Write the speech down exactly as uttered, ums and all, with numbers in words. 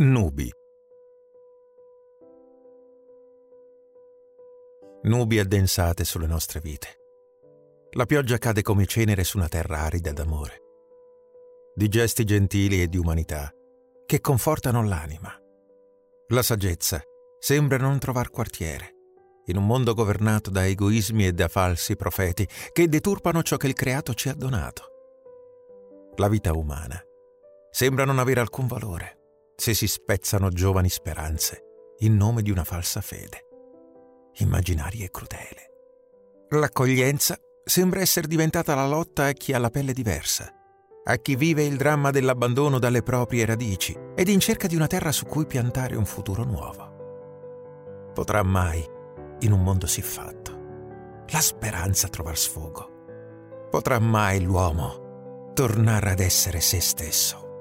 Nubi. Nubi addensate sulle nostre vite. La pioggia cade come cenere su una terra arida d'amore, di gesti gentili e di umanità che confortano l'anima. La saggezza sembra non trovar quartiere in un mondo governato da egoismi e da falsi profeti che deturpano ciò che il creato ci ha donato. La vita umana sembra non avere alcun valore se si spezzano giovani speranze in nome di una falsa fede, immaginaria e crudele. L'accoglienza sembra essere diventata la lotta a chi ha la pelle diversa, a chi vive il dramma dell'abbandono dalle proprie radici ed in cerca di una terra su cui piantare un futuro nuovo. Potrà mai, in un mondo siffatto, la speranza trovar sfogo? Potrà mai l'uomo tornare ad essere se stesso?